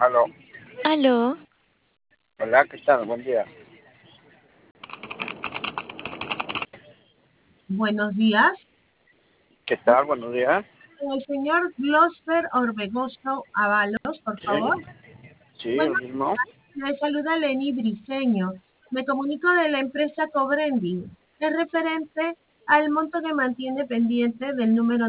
Aló. Aló, Hola, ¿qué tal? Buen día. Buenos días. ¿Qué tal? Buenos días. El señor Glosper Orbegoso Avalos, por favor. Sí, sí, Bueno, el mismo. le saluda Leni Briceño. Me comunico de la empresa Cobrending. Es referente al monto que mantiene pendiente del número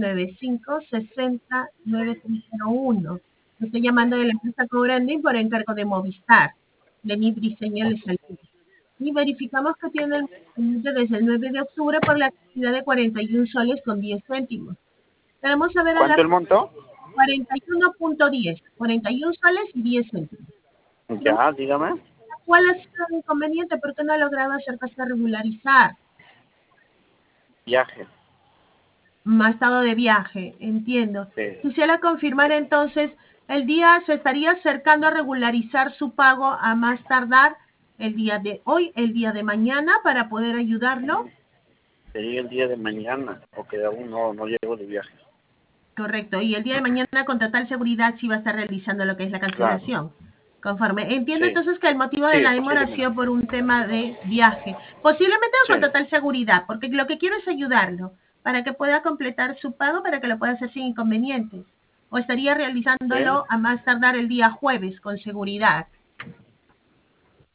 995-609301. Estoy llamando de la empresa Cobrending por encargo de Movistar. Leni Briceño le saluda. Y verificamos que tiene el pendiente desde el 9 de octubre por la cantidad de 41 soles con 10 céntimos. Queremos saber a ¿Cuánto la el monto? 41.10, 41 soles y 10 céntimos. Queremos Ya, dígame. saber cuál ha sido el inconveniente, por qué no ha logrado acercarse a regularizar. Viaje. Ha estado de viaje, entiendo. Sí. Quisiera confirmar entonces, el día se estaría acercando a regularizar su pago a más tardar el día de hoy, el día de mañana, para poder ayudarlo. Sería el día de mañana, porque aún no llego de viaje. Correcto. Y el día de mañana con total seguridad sí va a estar realizando lo que es la Claro. cancelación. Conforme. Entiendo Sí. entonces que el motivo de Sí, la demora ha posiblemente. sido por un tema de viaje. Posiblemente Sí. con total seguridad, porque lo que quiero es ayudarlo para que pueda completar su pago, para que lo pueda hacer sin inconvenientes. O estaría Sí. realizándolo a más tardar el día jueves con seguridad.